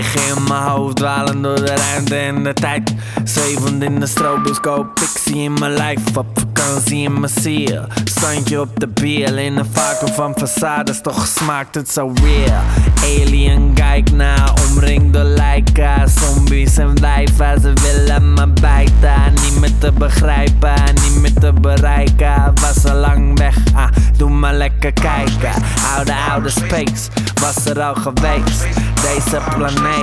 In mijn hoofd dwalen door de ruimte en de tijd. Zwevend in de stroboscoop, ik zie in mijn lijf. Op vakantie in mijn ziel, standje op de biel. In een vacuüm van façades, toch smaakt het zo real. Alien, kijk na, omringd door lijken. Zombies en wijven, ze willen me bijten. Niet meer te begrijpen, niet meer te bereiken. Was al lang weg, doe maar lekker kijken. Oude space, was er al geweest. Deze planeet